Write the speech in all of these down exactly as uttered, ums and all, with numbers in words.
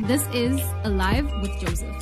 This is Alive with Joseph.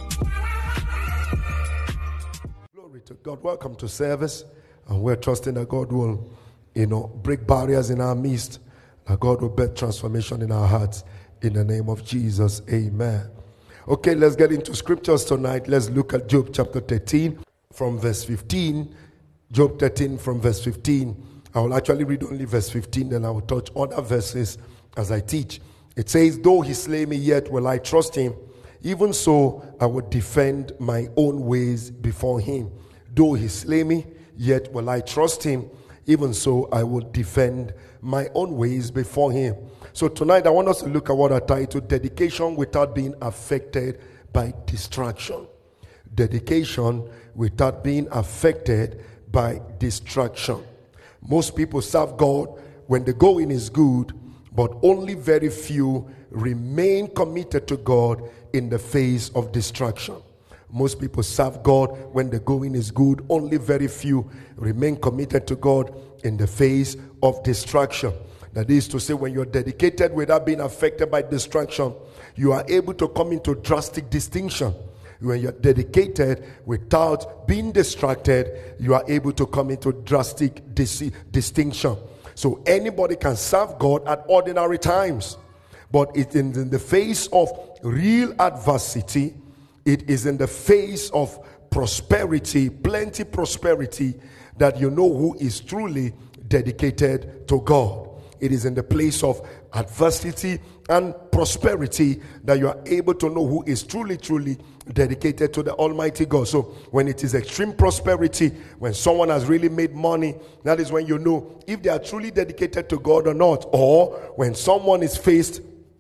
Glory to God. Welcome to service. And we're trusting that God will, you know, break barriers in our midst. That God will birth transformation in our hearts. In the name of Jesus. Amen. Okay, let's get into scriptures tonight. Let's look at Job chapter thirteen from verse fifteen. Job thirteen from verse fifteen. I will actually read only verse fifteen, then I will touch other verses as I teach. It says, though he slay me, yet will I trust him. Even so, I will defend my own ways before him. Though he slay me, yet will I trust him. Even so, I will defend my own ways before him. So tonight, I want us to look at what I titled Dedication Without Being Affected by Distraction. Dedication without being affected by distraction. Most people serve God when the going is good, but only very few remain committed to God in the face of distraction. Most people serve God when the going is good. Only very few remain committed to God in the face of distraction. That is to say, when you're dedicated without being affected by distraction, you are able to come into drastic distinction. When you're dedicated without being distracted, you are able to come into drastic dis- distinction. So anybody can serve God at ordinary times, but it's in, in the face of real adversity. It is in the face of prosperity, plenty prosperity, that you know who is truly dedicated to God. It is in the place of adversity and prosperity that you are able to know who is truly, truly dedicated to the Almighty God. So when it is extreme prosperity, when someone has really made money, that is when you know if they are truly dedicated to God or not. Or when someone is faced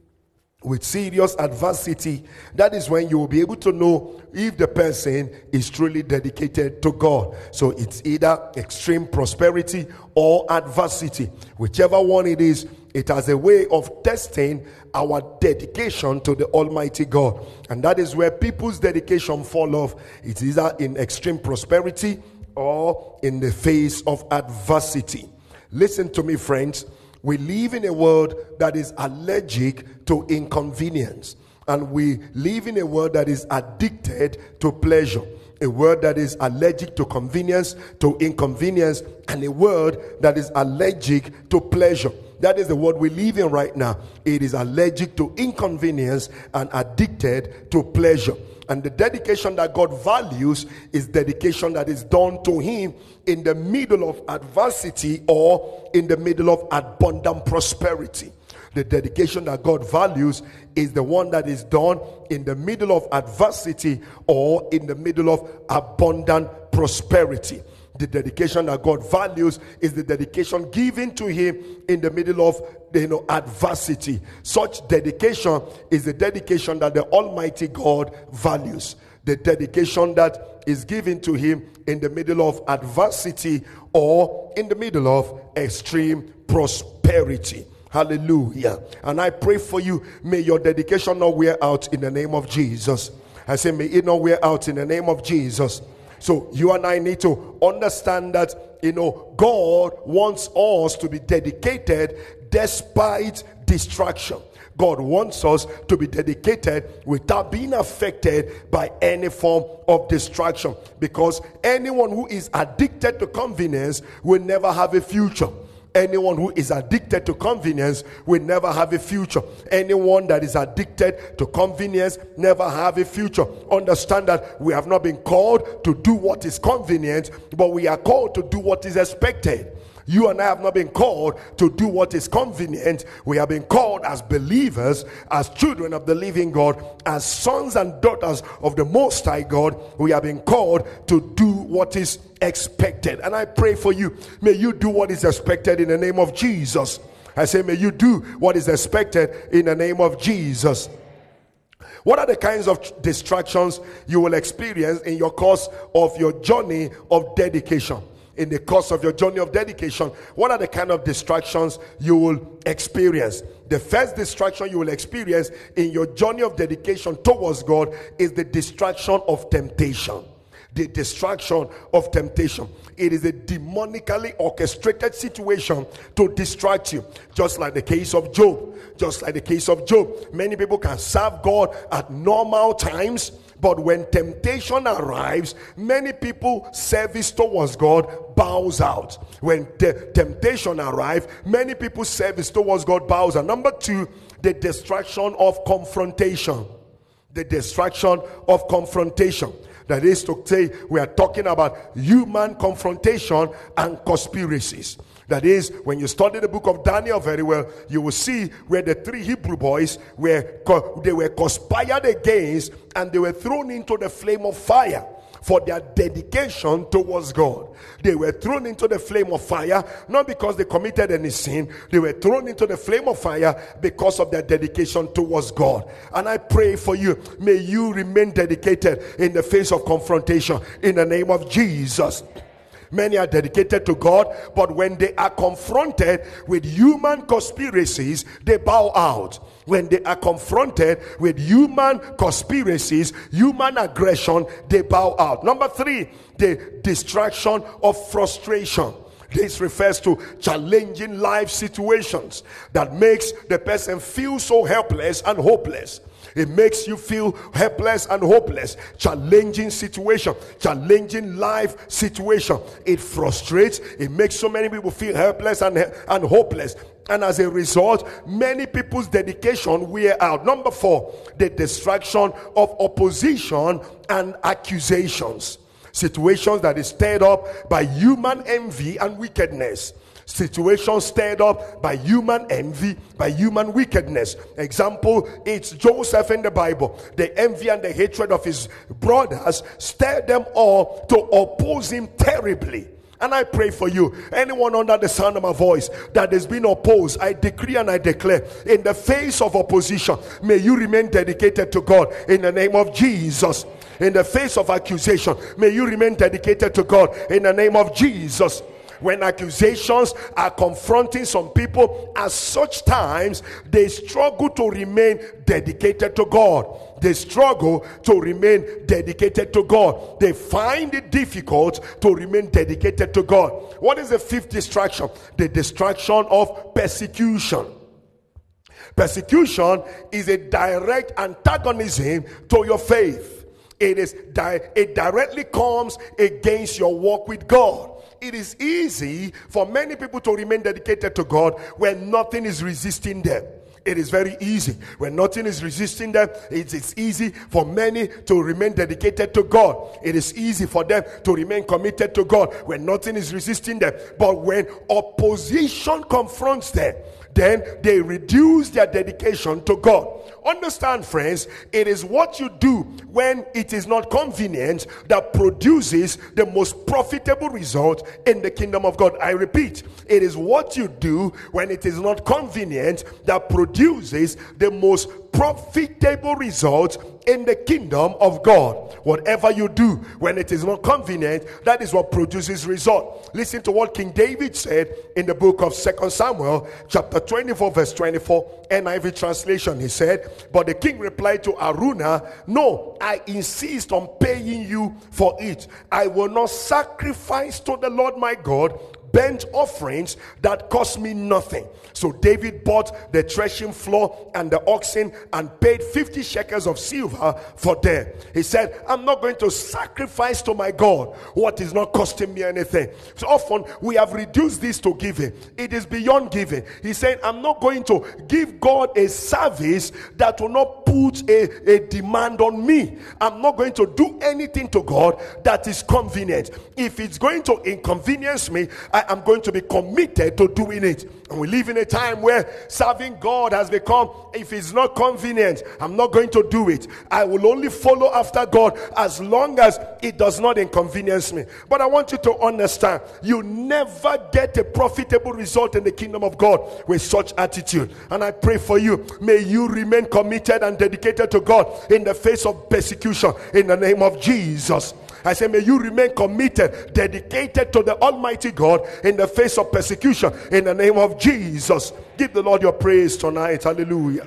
with serious adversity, that is when you will be able to know if the person is truly dedicated to God. So it's either extreme prosperity or adversity. Whichever one it is, it has a way of testing our dedication to the Almighty God. And that is where people's dedication fall off. It's either in extreme prosperity or in the face of adversity. Listen to me, friends. We live in a world that is allergic to inconvenience. And we live in a world that is addicted to pleasure. A world that is allergic to convenience, to inconvenience, and a world that is allergic to pleasure. That is the world we live in right now. It is allergic to inconvenience and addicted to pleasure. And the dedication that God values is dedication that is done to him in the middle of adversity or in the middle of abundant prosperity. The dedication that God values is the one that is done in the middle of adversity or in the middle of abundant prosperity. The dedication that God values is the dedication given to him in the middle of, you know, adversity. Such dedication is the dedication that the Almighty God values. The dedication that is given to him in the middle of adversity or in the middle of extreme prosperity. Hallelujah. And I pray for you, may your dedication not wear out in the name of Jesus. I say, may it not wear out in the name of Jesus. So you and I need to understand that, you know, God wants us to be dedicated despite distraction. God wants us to be dedicated without being affected by any form of distraction. Because anyone who is addicted to convenience will never have a future. Anyone who is addicted to convenience will never have a future. Anyone that is addicted to convenience never have a future. Understand that we have not been called to do what is convenient, but we are called to do what is expected. You and I have not been called to do what is convenient. We have been called as believers, as children of the living God, as sons and daughters of the Most High God. We have been called to do what is expected. And I pray for you, may you do what is expected in the name of Jesus. I say, may you do what is expected in the name of Jesus. What are the kinds of distractions you will experience in your course of your journey of dedication? In the course of your journey of dedication, what are the kind of distractions you will experience? The first distraction you will experience in your journey of dedication towards God is the distraction of temptation. The distraction of temptation. It is a demonically orchestrated situation to distract you. Just like the case of Job. Just like the case of Job. Many people can serve God at normal times, but when temptation arrives, many people service towards God bows out. When the temptation arrives, many people service towards God bows out. Number two, the distraction of confrontation. The distraction of confrontation. That is to say, we are talking about human confrontation and conspiracies. That is, when you study the book of Daniel very well, you will see where the three Hebrew boys were, they were conspired against, and they were thrown into the flame of fire for their dedication towards God. They were thrown into the flame of fire, not because they committed any sin. They were thrown into the flame of fire because of their dedication towards God. And I pray for you, may you remain dedicated in the face of confrontation in the name of Jesus. Many are dedicated to God, but when they are confronted with human conspiracies, they bow out. When they are confronted with human conspiracies, human aggression, they bow out. Number three, the distraction of frustration. This refers to challenging life situations that makes the person feel so helpless and hopeless. It makes you feel helpless and hopeless. Challenging situation, challenging life situation. It frustrates. It makes so many people feel helpless and, and hopeless. And as a result, many people's dedication wear out. Number four, the distraction of opposition and accusations. Situations that is stirred up by human envy and wickedness. Situations stirred up by human envy, by human wickedness. Example, it's Joseph in the Bible. The envy and the hatred of his brothers stirred them all to oppose him terribly. And I pray for you, anyone under the sound of my voice that has been opposed, I decree and I declare, in the face of opposition, may you remain dedicated to God in the name of Jesus. In the face of accusation, may you remain dedicated to God in the name of Jesus. When accusations are confronting some people, at such times they struggle to remain dedicated to God. They struggle to remain dedicated to God. They find it difficult to remain dedicated to God. What is the fifth distraction? The distraction of persecution. Persecution is a direct antagonism to your faith. It is di- it directly comes against your walk with God. It is easy for many people to remain dedicated to God when nothing is resisting them. It is very easy. When nothing is resisting them, it is easy for many to remain dedicated to God. It is easy for them to remain committed to God when nothing is resisting them. But when opposition confronts them, then they reduce their dedication to God. Understand, friends, it is what you do when it is not convenient that produces the most profitable result in the kingdom of God. I repeat, it is what you do when it is not convenient that produces the most profitable result in the kingdom of God. Whatever you do when it is not convenient, that is what produces result. Listen to what King David said in the book of Second Samuel chapter twenty-four verse twenty-four, N I V translation. He said, but the king replied to Araunah, no, I insist on paying you for it. I will not sacrifice to the Lord my God burnt offerings that cost me nothing. So David bought the threshing floor and the oxen and paid fifty shekels of silver for them. He said, I'm not going to sacrifice to my God what is not costing me anything. So often we have reduced this to giving. It is beyond giving. He said, I'm not going to give God a service that will not put a, a demand on me. I'm not going to do anything to God that is convenient. If it's going to inconvenience me, I am going to be committed to doing it. And we live in a time where serving God has become, if it's not convenient, I'm not going to do it. I will only follow after God as long as it does not inconvenience me. But I want you to understand, you never get a profitable result in the kingdom of God with such attitude. And I pray for you, may you remain committed and dedicated to God in the face of persecution in the name of Jesus. I say, may you remain committed, dedicated to the Almighty God in the face of persecution in the name of Jesus. Give the Lord your praise tonight. Hallelujah.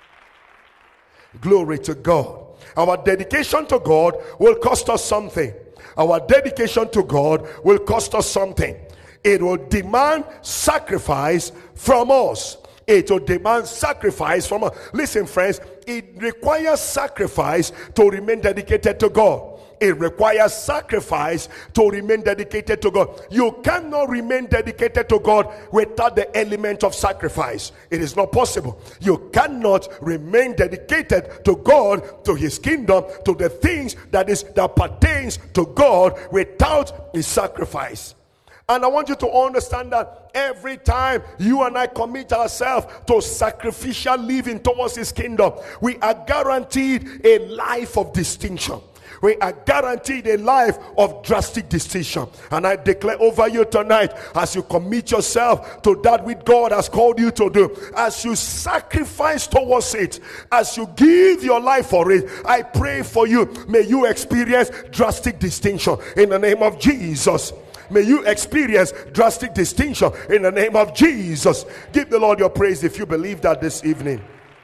Glory to God. Our dedication to God will cost us something. Our dedication to God will cost us something. It will demand sacrifice from us. It will demand sacrifice from us. Listen, friends, it requires sacrifice to remain dedicated to God. It requires sacrifice to remain dedicated to God. You cannot remain dedicated to God without the element of sacrifice. It is not possible. You cannot remain dedicated to God, to his kingdom, to the things that is that pertains to God without his sacrifice. And I want you to understand that every time you and I commit ourselves to sacrificial living towards his kingdom, we are guaranteed a life of distinction. We are guaranteed a life of drastic decision. And I declare over you tonight, as you commit yourself to that which God has called you to do, as you sacrifice towards it, as you give your life for it, I pray for you, may you experience drastic distinction in the name of Jesus. May you experience drastic distinction in the name of Jesus. Give the Lord your praise if you believe that this evening.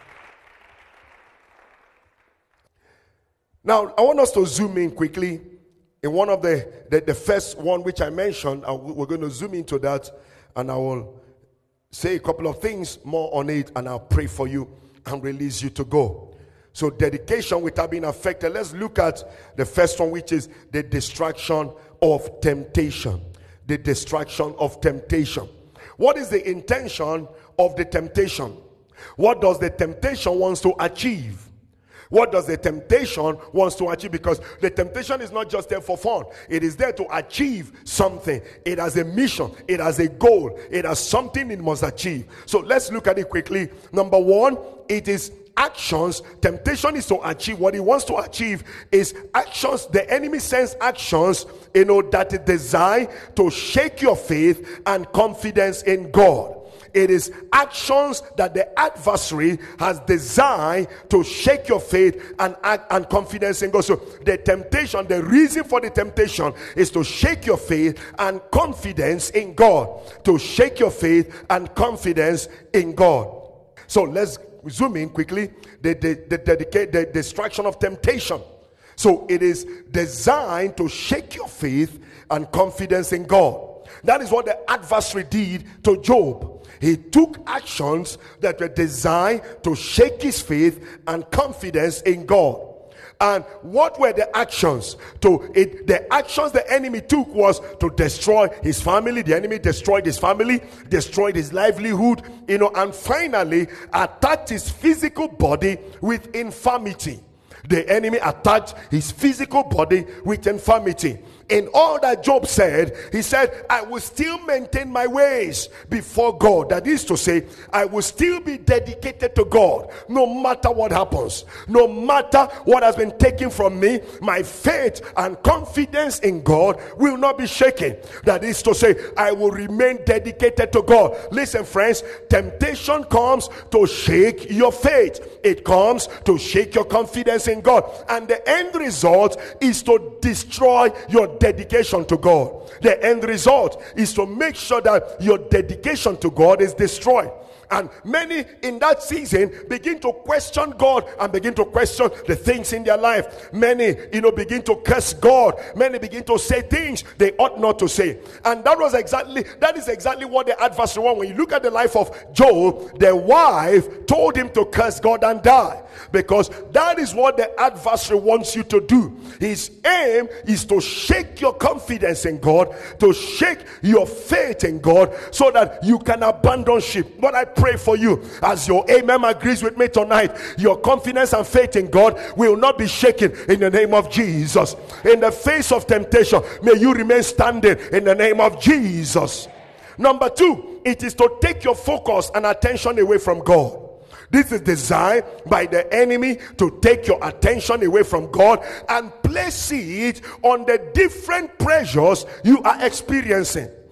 Now, I want us to zoom in quickly in one of the, the, the first one which I mentioned. And we're going to zoom into that, and I will say a couple of things more on it, and I'll pray for you and release you to go. So dedication without being affected. Let's look at the first one, which is the distraction of temptation. The distraction of temptation. What is the intention of the temptation? What does the temptation wants to achieve? What does the temptation wants to achieve? Because the temptation is not just there for fun. It is there to achieve something. It has a mission. It has a goal. It has something it must achieve. So let's look at it quickly. Number one, it is actions. Temptation is to achieve. What it wants to achieve is actions. The enemy sends actions, you know, that is designed to shake your faith and confidence in God. It is actions that the adversary has designed to shake your faith and and confidence in God. So the temptation, the reason for the temptation is to shake your faith and confidence in God. To shake your faith and confidence in God. So let's zoom in quickly. The, the, the, dedicate, the distraction of temptation. So it is designed to shake your faith and confidence in God. That is what the adversary did to Job. He took actions that were designed to shake his faith and confidence in God. And what were the actions? To it, the actions the enemy took was to destroy his family. The enemy destroyed his family, destroyed his livelihood, you know, and finally attacked his physical body with infirmity. The enemy attacked his physical body with infirmity. In all that Job said, he said, I will still maintain my ways before God. That is to say, I will still be dedicated to God no matter what happens. No matter what has been taken from me, my faith and confidence in God will not be shaken. That is to say, I will remain dedicated to God. Listen, friends, temptation comes to shake your faith. It comes to shake your confidence in God. And the end result is to destroy your dedication to God. The end result is to make sure that your dedication to God is destroyed. And many in that season begin to question God and begin to question the things in their life. Many, you know, begin to curse God. Many begin to say things they ought not to say. And that was exactly, that is exactly what the adversary wanted. When you look at the life of Job, the wife told him to curse God and die. Because that is what the adversary wants you to do. His aim is to shake your confidence in God, to shake your faith in God, so that you can abandon ship. But I pray for you, as your amen agrees with me tonight, your confidence and faith in God will not be shaken in the name of Jesus. In the face of temptation, may you remain standing in the name of Jesus. Number two, it is to take your focus and attention away from God. This is designed by the enemy to take your attention away from God and place it on the different pressures you are experiencing.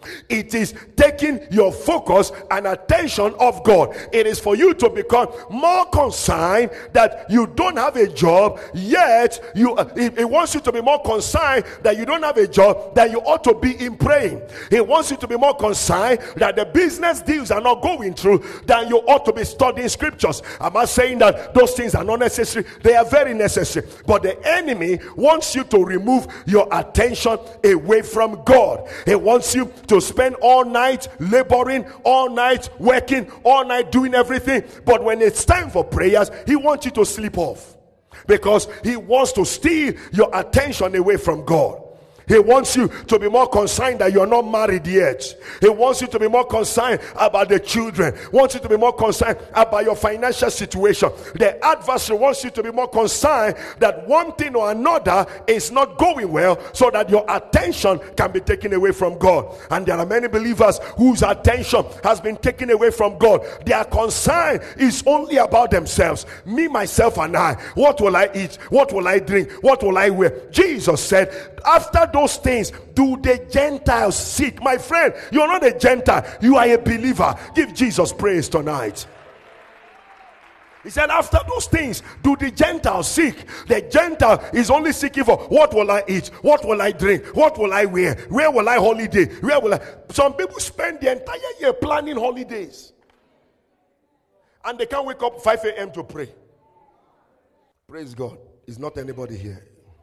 It is taking your focus and attention of God. It is for you to become more concerned that you don't have a job, yet you uh, it, it wants you to be more concerned that you don't have a job, that you ought to be in praying. It wants you to be more concerned that the business deals are not going through, than you ought to be studying scriptures. I'm not saying that those things are not necessary. They are very necessary. But the enemy wants you to remove your attention away from God. He wants you to spend all night laboring, all night working, all night doing everything. But when it's time for prayers, he wants you to sleep off, because he wants to steal your attention away from God. He wants you to be more concerned that you're not married yet. He wants you to be more concerned about the children. Wants you to be more concerned about your financial situation. The adversary wants you to be more concerned that one thing or another is not going well, so that your attention can be taken away from God. And there are many believers whose attention has been taken away from God. Their concern is only about themselves. Me, myself, and I. What will I eat? What will I drink? What will I wear? Jesus said, after those things do the Gentiles seek. My friend, you're not a Gentile, you are a believer. Give Jesus praise tonight. He said, after those things do the Gentiles seek. The Gentile is only seeking for, what will I eat? What will I drink? What will I wear? Where will I holiday? Where will I? Some people spend the entire year planning holidays, and they can't wake up five a.m. to pray. Praise God. Is not anybody here?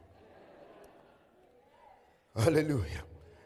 Hallelujah.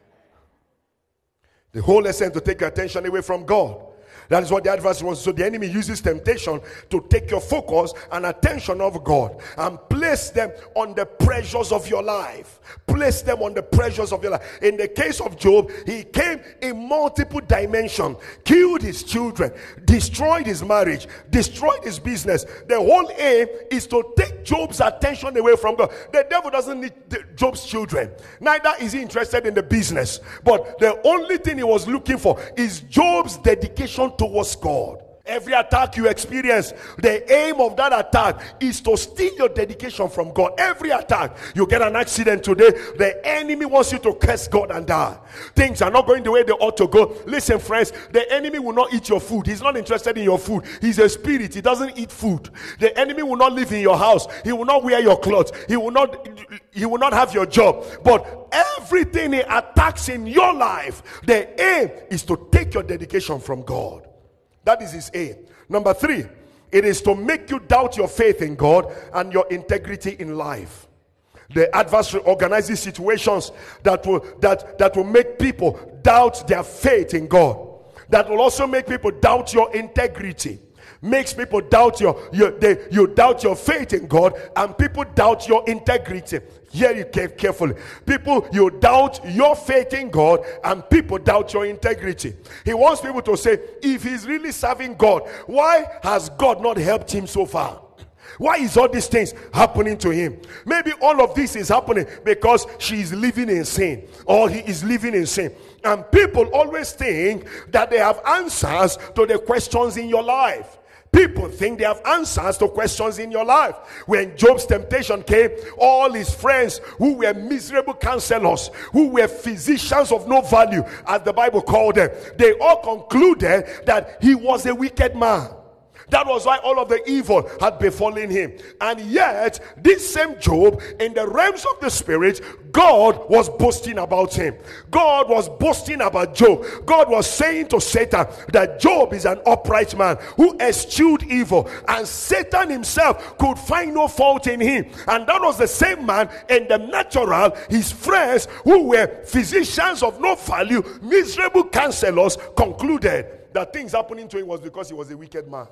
The whole lesson to take your attention away from God. That is what the adversary wants. So the enemy uses temptation to take your focus and attention of God and place them on the pressures of your life. Place them on the pressures of your life. In the case of Job, he came in multiple dimensions, killed his children, destroyed his marriage, destroyed his business. The whole aim is to take Job's attention away from God. The devil doesn't need Job's children. Neither is he interested in the business. But the only thing he was looking for is Job's dedication towards God. Every attack you experience, the aim of that attack is to steal your dedication from God. Every attack, you get an accident today, the enemy wants you to curse God and die. Things are not going the way they ought to go. Listen, friends, the enemy will not eat your food. He's not interested in your food. He's a spirit. He doesn't eat food. The enemy will not live in your house. He will not wear your clothes. He will not he will not have your job. But everything he attacks in your life, the aim is to take your dedication from God. That is his aim. Number three, it is to make you doubt your faith in God and your integrity in life. The adversary organizes situations that will that that will make people doubt their faith in God. That will also make people doubt your integrity. Makes people doubt your, your they, you doubt your faith in God, and people doubt your integrity. Hear you carefully. People, you doubt your faith in God, and people doubt your integrity. He wants people to say, if he's really serving God, why has God not helped him so far? Why is all these things happening to him? Maybe all of this is happening because she is living in sin, or he is living in sin. And people always think that they have answers to the questions in your life. People think they have answers to questions in your life. When Job's temptation came, all his friends who were miserable counselors, who were physicians of no value, as the Bible called them, they all concluded that he was a wicked man. That was why all of the evil had befallen him. And yet, this same Job, in the realms of the spirit, God was boasting about him. God was boasting about Job. God was saying to Satan that Job is an upright man who eschewed evil. And Satan himself could find no fault in him. And that was the same man in the natural, his friends who were physicians of no value, miserable counselors, concluded that things happening to him was because he was a wicked man.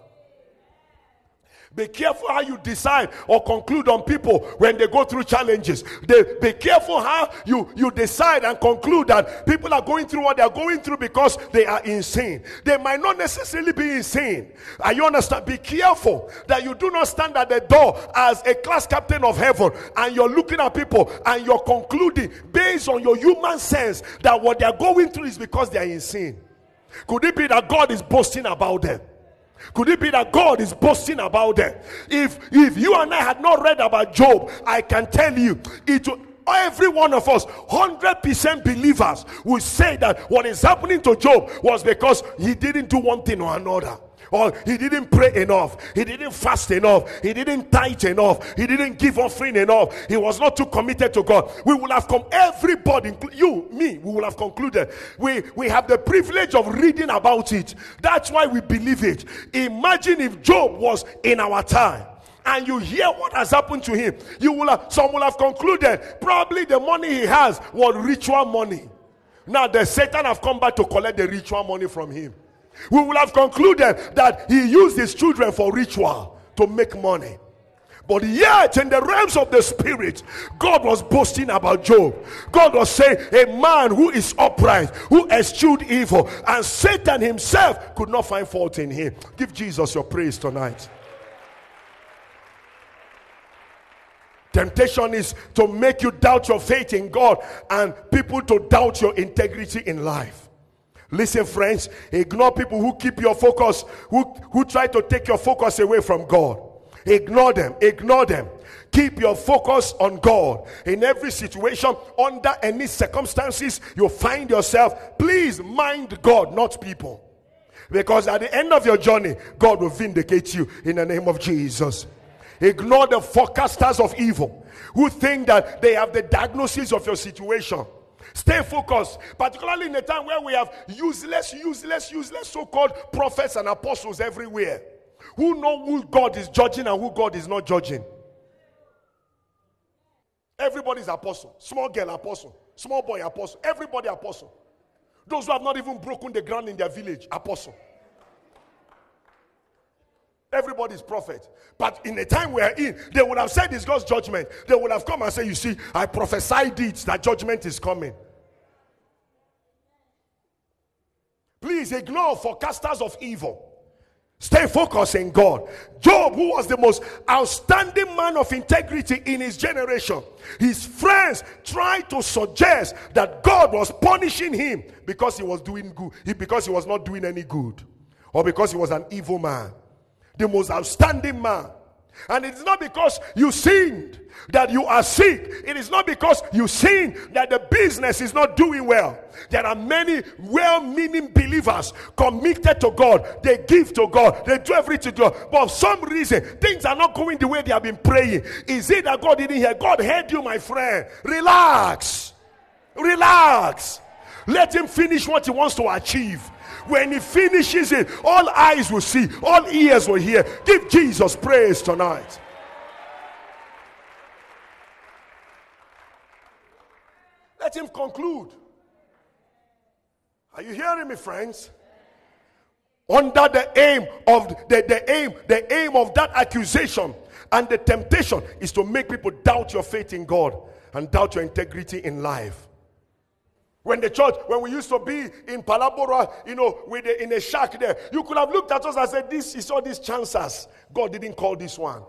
Be careful how you decide or conclude on people when they go through challenges. They, be careful how you, you decide and conclude that people are going through what they are going through because they are insane. They might not necessarily be insane. Are you understand? Be careful that you do not stand at the door as a class captain of heaven and you're looking at people and you're concluding based on your human sense that what they are going through is because they are insane. Could it be that God is boasting about them? Could it be that God is boasting about them? If if you and I had not read about Job, I can tell you, it every one of us, one hundred percent believers, will say that what is happening to Job was because he didn't do one thing or another. Or he didn't pray enough, he didn't fast enough, he didn't tithe enough, he didn't give offering enough, he was not too committed to God. We will have come, everybody, you, me, we will have concluded. We, we have the privilege of reading about it. That's why we believe it. Imagine if Job was in our time, and you hear what has happened to him. You will have, some will have concluded probably the money he has was ritual money. Now the Satan have come back to collect the ritual money from him. We will have concluded that he used his children for ritual to make money. But yet, in the realms of the spirit, God was boasting about Job. God was saying, a man who is upright, who eschewed evil, and Satan himself could not find fault in him. Give Jesus your praise tonight. Temptation is to make you doubt your faith in God and people to doubt your integrity in life. Listen, friends, ignore people who keep your focus, who, who try to take your focus away from God. Ignore them, ignore them. Keep your focus on God. In every situation, under any circumstances you find yourself, please mind God, not people. Because at the end of your journey, God will vindicate you in the name of Jesus. Ignore the forecasters of evil who think that they have the diagnosis of your situation. Stay focused, particularly in a time where we have useless, useless, useless so-called prophets and apostles everywhere who know who God is judging and who God is not judging. Everybody's apostle. Small girl apostle. Small boy apostle. Everybody apostle. Those who have not even broken the ground in their village, apostle. Everybody's prophet. But in the time we are in, they would have said it's God's judgment. They would have come and said, you see, I prophesied it, that judgment is coming. Please ignore forecasters of evil. Stay focused in God. Job, who was the most outstanding man of integrity in his generation, his friends tried to suggest that God was punishing him because he was doing good, because he was not doing any good, or because he was an evil man. The most outstanding man. And it is not because you sinned that you are sick. It is not because you sinned that the business is not doing well. There are many well-meaning believers committed to God. They give to God. They do everything to God. But for some reason, things are not going the way they have been praying. Is it that God didn't hear? God heard you, my friend. Relax. Relax. Let him finish what he wants to achieve. When he finishes it, all eyes will see, all ears will hear. Give Jesus praise tonight. Let him conclude. Are you hearing me, friends? Under the aim of the, the aim, the aim of that accusation and the temptation is to make people doubt your faith in God and doubt your integrity in life. When the church, when we used to be in Palabora, you know, with the, in a shack there, you could have looked at us and said, this is all these chances. God didn't call this one.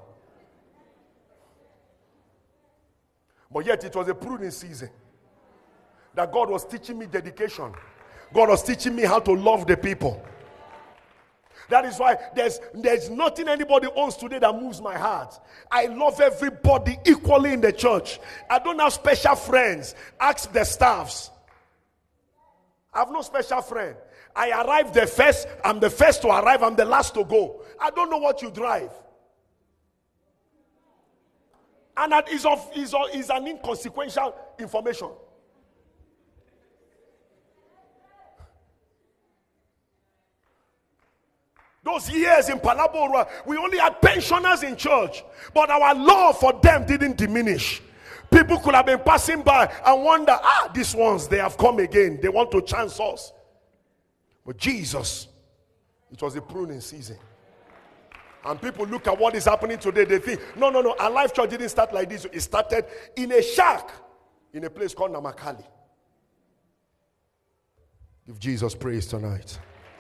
But yet it was a pruning season. That God was teaching me dedication. God was teaching me how to love the people. That is why there's, there's nothing anybody owns today that moves my heart. I love everybody equally in the church. I don't have special friends. Ask the staffs. I have no special friend. I arrive the first. I'm the first to arrive. I'm the last to go. I don't know what you drive. And that is, of, is, of, is an inconsequential information. Those years in Palabora, we only had pensioners in church. But our love for them didn't diminish. People could have been passing by and wonder, ah, these ones, they have come again. They want to chance us. But Jesus, it was a pruning season. And people look at what is happening today. They think, no, no, no, our life church didn't start like this. It started in a shack in a place called Namakali. Give Jesus praise tonight.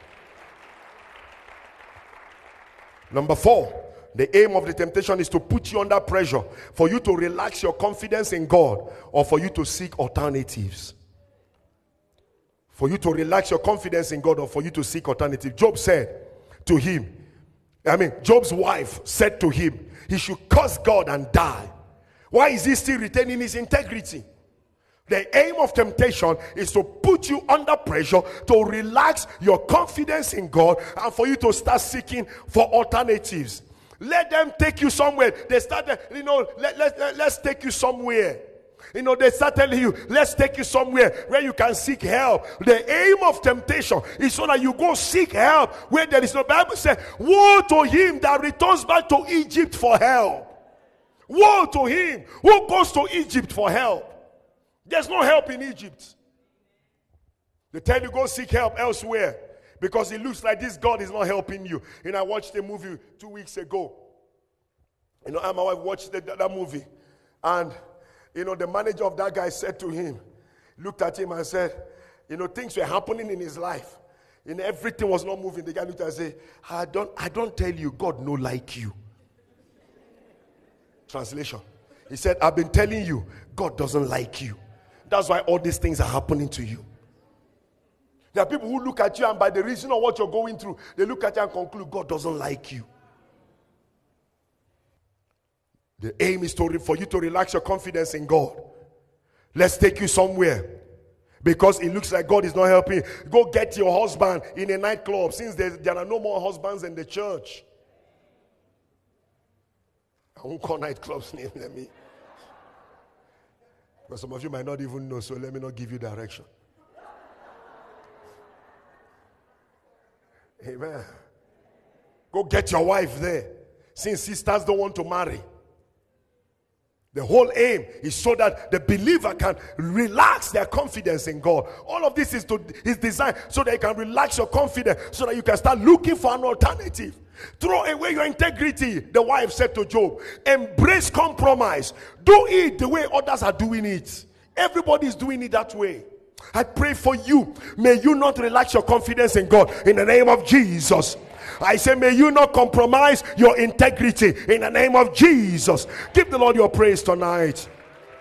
Number four. The aim of the temptation is to put you under pressure for you to relax your confidence in God or for you to seek alternatives. For you to relax your confidence in God or for you to seek alternatives. Job said to him, I mean, Job's wife said to him, he should curse God and die. Why is he still retaining his integrity? The aim of temptation is to put you under pressure, to relax your confidence in God, and for you to start seeking for alternatives. Let them take you somewhere. They started, you know, let, let, let, let's take you somewhere. You know, they start telling you, let's take you somewhere where you can seek help. The aim of temptation is so that you go seek help where there is no. The Bible says, woe to him that returns back to Egypt for help. Woe to him who goes to Egypt for help. There's no help in Egypt. They tell you go seek help elsewhere because it looks like this God is not helping you. And I watched a movie two weeks ago. You know, and my wife watched the, that movie. And, you know, the manager of that guy said to him, looked at him and said, you know, things were happening in his life. And everything was not moving. The guy looked and said, I don't, I don't tell you, God no like you. Translation. He said, I've been telling you, God doesn't like you. That's why all these things are happening to you. There are people who look at you and by the reason of what you're going through, they look at you and conclude God doesn't like you. The aim is to, for you to relax your confidence in God. Let's take you somewhere. Because it looks like God is not helping. Go get your husband in a nightclub since there, there are no more husbands in the church. I won't call nightclubs name, let me. But some of you might not even know, so let me not give you direction. Amen. Go get your wife there. Since sisters don't want to marry. The whole aim is so that the believer can relax their confidence in God. All of this is to is designed so that you can relax your confidence, so that you can start looking for an alternative. Throw away your integrity, the wife said to Job. Embrace compromise. Do it the way others are doing it. Everybody is doing it that way. I pray for you. May you not relax your confidence in God in the name of Jesus. I say, may you not compromise your integrity in the name of Jesus. Give the Lord your praise tonight.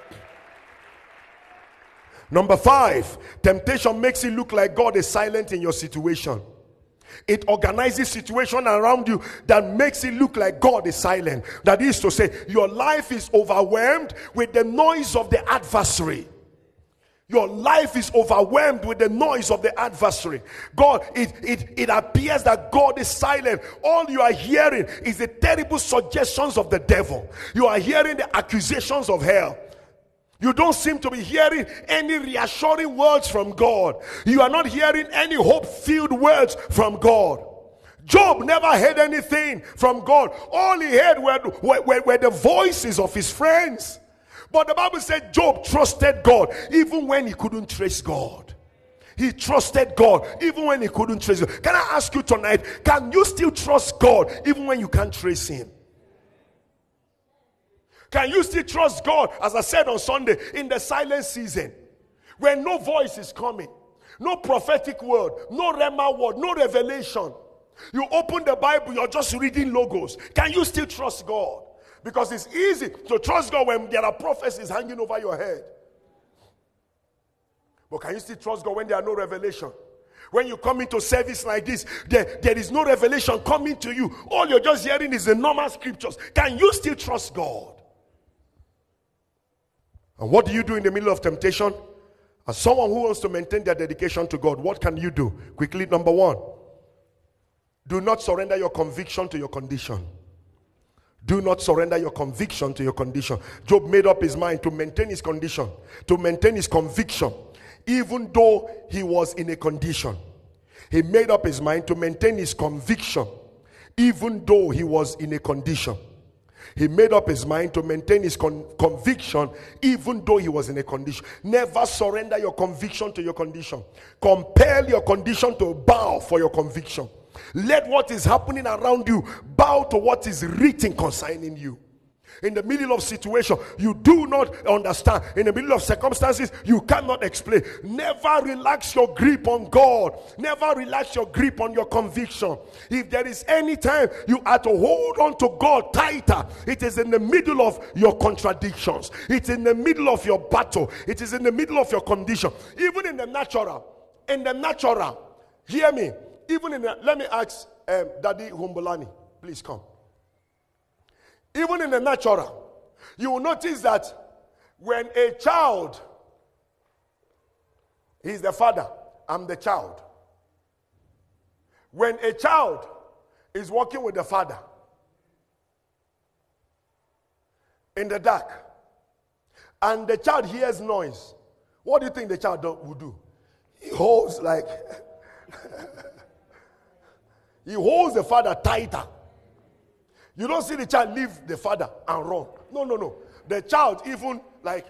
Number five, temptation makes it look like God is silent in your situation. It organizes situation around you that makes it look like God is silent. That is to say, your life is overwhelmed with the noise of the adversary. Your life is overwhelmed with the noise of the adversary. God, it, it, it appears that God is silent. All you are hearing is the terrible suggestions of the devil. You are hearing the accusations of hell. You don't seem to be hearing any reassuring words from God. You are not hearing any hope-filled words from God. Job never heard anything from God. All he heard were, were, were the voices of his friends. But the Bible said Job trusted God even when he couldn't trace God. He trusted God even when he couldn't trace God. Can I ask you tonight, can you still trust God even when you can't trace him? Can you still trust God, as I said on Sunday, in the silent season, when no voice is coming, no prophetic word, no rhema word, no revelation? You open the Bible, you're just reading logos. Can you still trust God? Because it's easy to trust God when there are prophecies hanging over your head. But can you still trust God when there are no revelation? When you come into service like this, there, there is no revelation coming to you. All you're just hearing is the normal scriptures. Can you still trust God? And what do you do in the middle of temptation? As someone who wants to maintain their dedication to God, what can you do? Quickly, number one, do not surrender your conviction to your condition. Do not surrender your conviction to your condition. Job made up his mind to maintain his condition, to maintain his conviction, even though he was in a condition. He made up his mind to maintain his conviction, even though he was in a condition. He made up his mind to maintain his con- conviction even though he was in a condition. Never surrender your conviction to your condition. Compel your condition to bow for your conviction. Let what is happening around you bow to what is written concerning you. In the middle of situation you do not understand, in the middle of circumstances you cannot explain, never relax your grip on God. Never relax your grip on your conviction. If there is any time you are to hold on to God tighter, it is in the middle of your contradictions. It's in the middle of your battle. It is in the middle of your condition. Even in the natural, in the natural, hear me. Even in the, let me ask um, Daddy Humbolani, please come. Even in the natural, You will notice that when a child, he's the father, I'm the child. When a child is walking with the father in the dark, and the child hears noise, what do you think the child do, will do? He holds like, he holds the father tighter. You don't see the child leave the father and run. No, no, no. The child even like,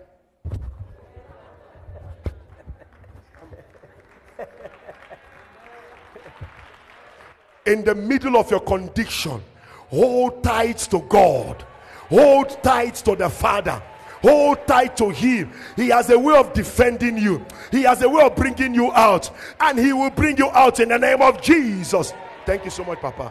in the middle of your condition, hold tight to God. Hold tight to the Father. Hold tight to Him. He has a way of defending you. He has a way of bringing you out. And He will bring you out in the name of Jesus. Thank you so much, Papa.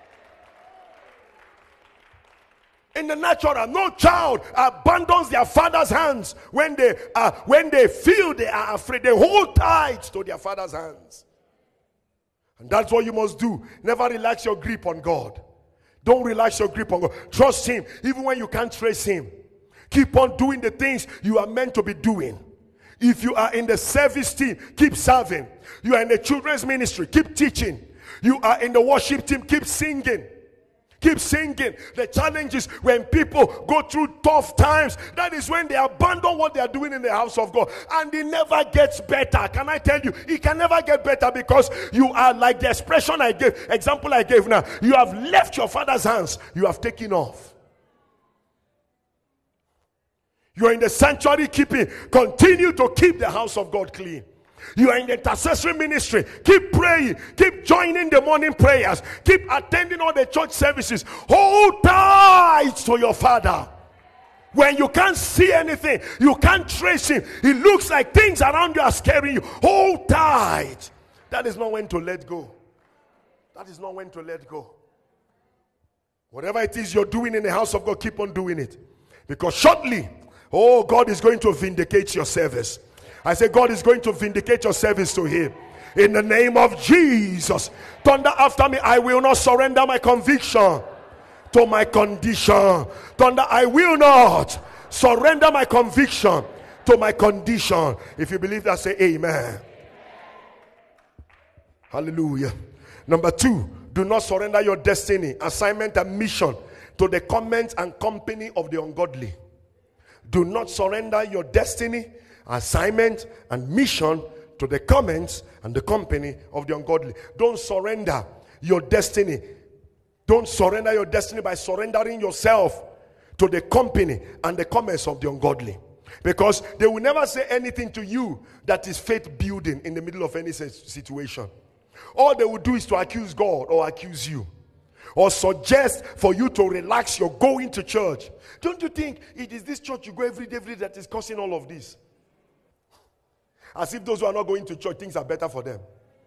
In the natural, no child abandons their father's hands when they are, when they feel they are afraid. They hold tight to their father's hands. And that's what you must do. Never relax your grip on God. Don't relax your grip on God. Trust Him even when you can't trace Him. Keep on doing the things you are meant to be doing. If you are in the service team, keep serving. You are in the children's ministry, keep teaching. You are in the worship team, keep singing. Keep singing. The challenge is when people go through tough times, that is when they abandon what they are doing in the house of God, and it never gets better. Can I tell you, it can never get better, because you are like the expression I gave, example I gave now. You have left your father's hands, you have taken off. You are in the sanctuary keeping. Continue to keep the house of God clean. You are in the intercessory ministry. Keep praying. Keep joining the morning prayers. Keep attending all the church services. Hold tight to your Father. When you can't see anything, you can't trace Him, it looks like things around you are scaring you. Hold tight. That is not when to let go. That is not when to let go. Whatever it is you're doing in the house of God, keep on doing it. Because shortly, oh, God is going to vindicate your service. I say God is going to vindicate your service to Him. In the name of Jesus. Thunder after me. I will not surrender my conviction to my condition. Thunder, I will not surrender my conviction to my condition. If you believe that, say amen. Hallelujah. Number two, do not surrender your destiny, assignment, and mission to the comments and company of the ungodly. Do not surrender your destiny, assignment, and mission to the comments and the company of the ungodly. Don't surrender your destiny. Don't surrender your destiny by surrendering yourself to the company and the comments of the ungodly. Because they will never say anything to you that is faith building in the middle of any situation. All they will do is to accuse God or accuse you, or suggest for you to relax your going to church. Don't you think it is this church you go every day, every day that is causing all of this? As if those who are not going to church, things are better for them.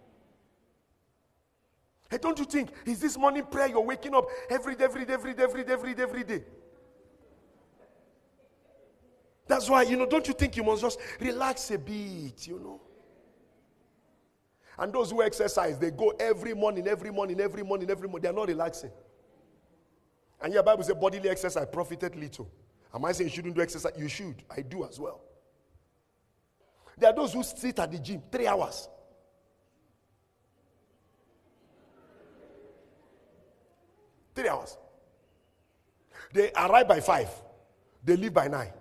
Hey, don't you think it's this morning prayer you're waking up every day, every day, every day, every day, every day, every day? That's why, you know, don't you think you must just relax a bit, you know? And those who exercise, they go every morning, every morning, every morning, every morning. They are not relaxing. And your Bible says bodily exercise profited little. Am I saying you shouldn't do exercise? You should. I do as well. There are those who sit at the gym three hours. Three hours. They arrive by five. They leave by nine.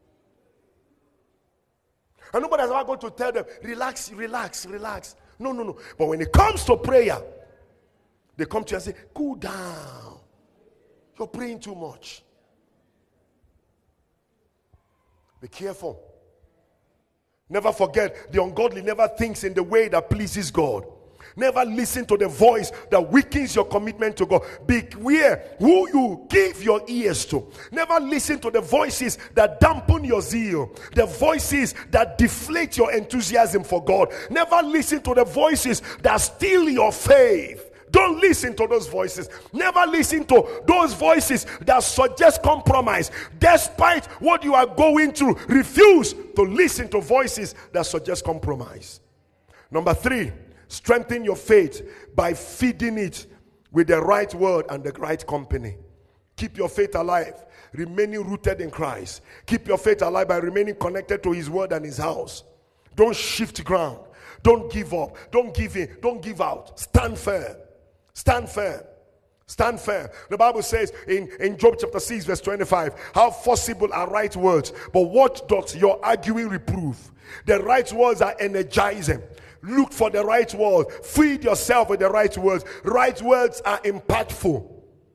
And nobody has ever gone to tell them, relax, relax, relax. No, no, no. But when it comes to prayer, they come to you and say, cool down. You're praying too much. Be careful. Never forget, the ungodly never thinks in the way that pleases God. Never listen to the voice that weakens your commitment to God. Beware who you give your ears to. Never listen to the voices that dampen your zeal, the voices that deflate your enthusiasm for God. Never listen to the voices that steal your faith. Don't listen to those voices. Never listen to those voices that suggest compromise. Despite what you are going through, refuse to listen to voices that suggest compromise. Number three, strengthen your faith by feeding it with the right word and the right company. Keep your faith alive. remaining rooted in Christ. Keep your faith alive by remaining connected to his word and his house. Don't shift ground. Don't give up. Don't give in. Don't give out. Stand firm. Stand firm. Stand firm. The Bible says in, in Job chapter six verse twenty-five, how forcible are right words, but what does your arguing reprove? The right words are energizing. Look for the right words. Feed yourself with the right words. Right words are impactful.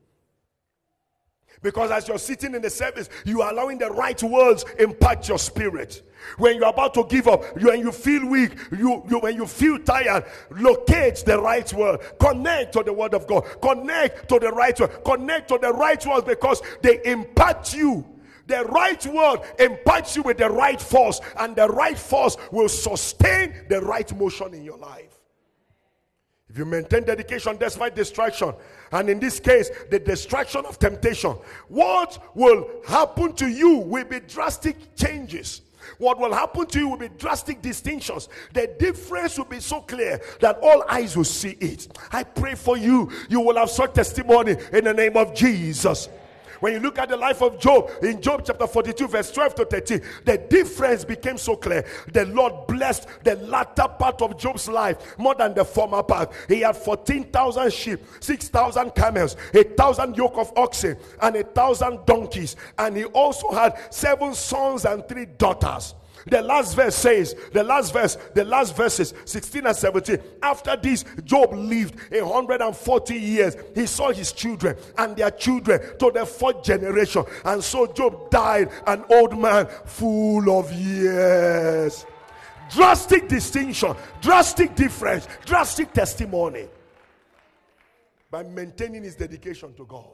Because as you're sitting in the service, you are allowing the right words impact your spirit. When you're about to give up, when you feel weak, you, you when you feel tired, locate the right word. Connect to the word of God. Connect to the right word. Connect to the right words because they impact you. The right word impacts you with the right force, and the right force will sustain the right motion in your life. If you maintain dedication despite distraction, and in this case, the distraction of temptation, what will happen to you will be drastic changes. What will happen to you will be drastic distinctions. The difference will be so clear that all eyes will see it. I pray for you, you will have such testimony in the name of Jesus. When you look at the life of Job, in Job chapter forty-two, verse twelve to thirteen, the difference became so clear. The Lord blessed the latter part of Job's life more than the former part. He had fourteen thousand sheep, six thousand camels, a thousand yoke of oxen, and a thousand donkeys. And he also had seven sons and three daughters. The last verse says, the last verse, the last verses, sixteen and seventeen. After this, Job lived a hundred and forty years. He saw his children and their children to the fourth generation. And so Job died an old man full of years. Drastic distinction, drastic difference, drastic testimony. By maintaining his dedication to God.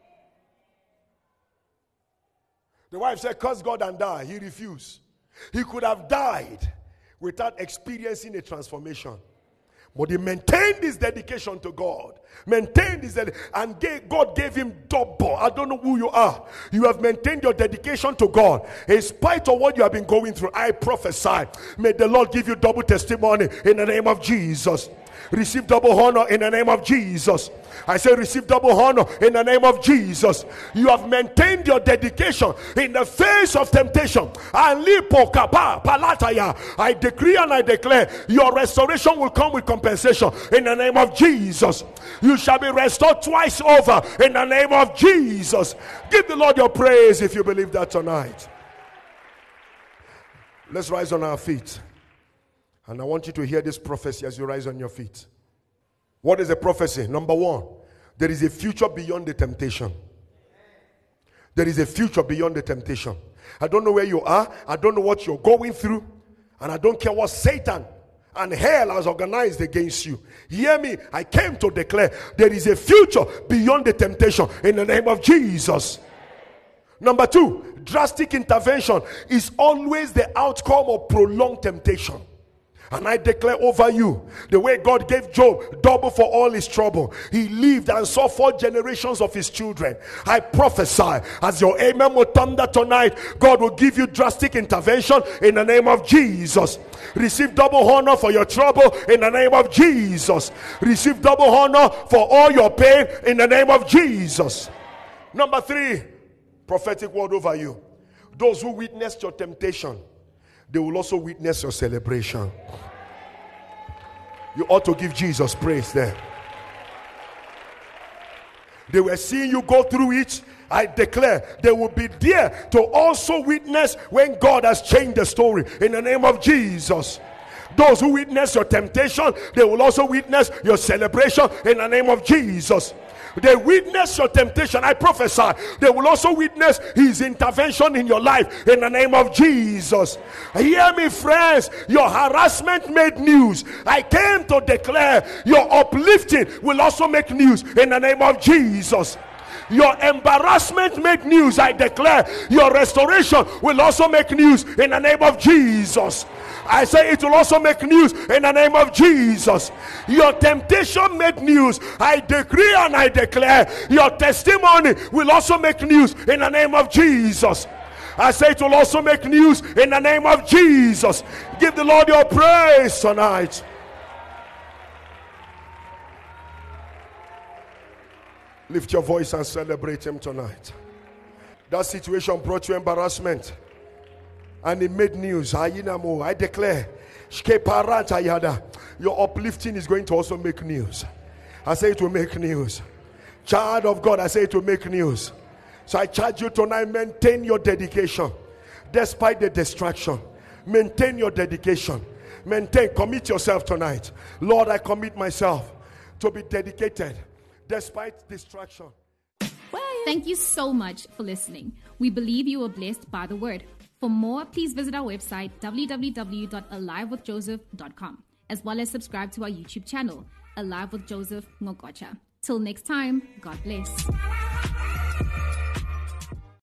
The wife said, curse God and die. He refused. He could have died without experiencing a transformation. But he maintained his dedication to God. Maintained his dedication. And gave, God gave him double. I don't know who you are. You have maintained your dedication to God. In spite of what you have been going through, I prophesy. May the Lord give you double testimony in the name of Jesus. Receive double honor in the name of Jesus. I say receive double honor in the name of Jesus. You have maintained your dedication in the face of temptation. I decree and I declare your restoration will come with compensation in the name of Jesus. You shall be restored twice over in the name of Jesus. Give the Lord your praise if you believe that tonight. Let's rise on our feet. And I want you to hear this prophecy as you rise on your feet. What is a prophecy? Number one, there is a future beyond the temptation. There is a future beyond the temptation. I don't know where you are. I don't know what you're going through. And I don't care what Satan and hell has organized against you. Hear me. I came to declare there is a future beyond the temptation in the name of Jesus. Number two, drastic intervention is always the outcome of prolonged temptation. And I declare over you, the way God gave Job double for all his trouble, he lived and saw four generations of his children. I prophesy, as your amen will thunder tonight, God will give you drastic intervention in the name of Jesus. Receive double honor for your trouble in the name of Jesus. Receive double honor for all your pain in the name of Jesus. Number three, prophetic word over you. Those who witnessed your temptation, they will also witness your celebration. You ought to give Jesus praise there. They were seeing you go through it. I declare they will be there to also witness when God has changed the story in the name of Jesus. Those who witness your temptation, they will also witness your celebration in the name of Jesus. They witness your temptation. I prophesy they will also witness his intervention in your life in the name of Jesus. Hear me, friends. Your harassment made news. I came to declare your uplifting will also make news in the name of Jesus. Your embarrassment made news. I declare your restoration will also make news in the name of Jesus. I say it will also make news in the name of Jesus. Your temptation made news. I decree and I declare your testimony will also make news in the name of Jesus. I say it will also make news in the name of Jesus. Give the Lord your praise tonight. Lift your voice and celebrate him tonight. That situation brought you embarrassment. And it made news. I declare, your uplifting is going to also make news. I say it will make news. Child of God, I say it will make news. So I charge you tonight, maintain your dedication. Despite the distraction, maintain your dedication. Maintain, commit yourself tonight. Lord, I commit myself to be dedicated despite distraction. Thank you so much for listening. We believe you were blessed by the word. For more, please visit our website, w w w dot alive with joseph dot com, as well as subscribe to our YouTube channel, Alive with Joseph Ngokocha. Till next time, God bless.